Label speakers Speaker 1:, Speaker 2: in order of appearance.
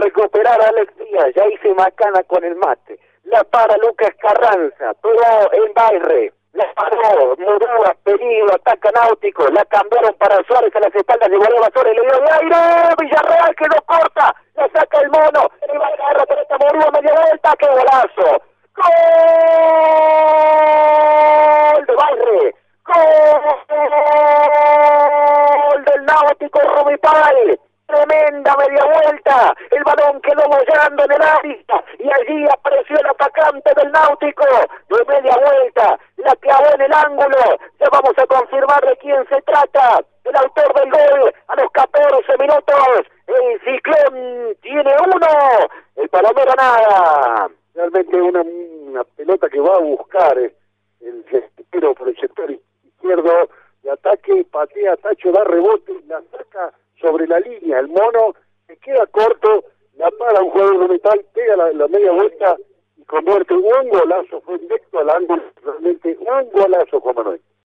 Speaker 1: recuperar a Alex Díaz, ya hice macana con el mate. La para Lucas Carranza, pero en Bairre. La paró, Murúa, peligro, ataca Náutico, la cambiaron para Suárez a las espaldas de Bolívar Suárez, le dio el aire, Villarreal que lo corta, la saca el mono, el va a agarrar pelota Murúa, media vuelta, ¡qué golazo! ¡Gol de Bairre! ¡Gol del Náutico Rumipal! Tremenda media vuelta, el balón quedó bollando en el área y allí apareció el atacante del Náutico de media vuelta, la clavó en el ángulo. Ya vamos a confirmar de quién se trata, el autor del gol a los 14 minutos. El Ciclón tiene uno, el Palomero nada.
Speaker 2: Realmente una pelota que va a buscar el centro por el sector izquierdo de ataque, patea, Tacho, da rebote, la saca sobre la línea, el mono se queda corto, la para un jugador de metal, pega la media vuelta y convierte un golazo, fue directo al ángulo, realmente un golazo, Juan Manuel.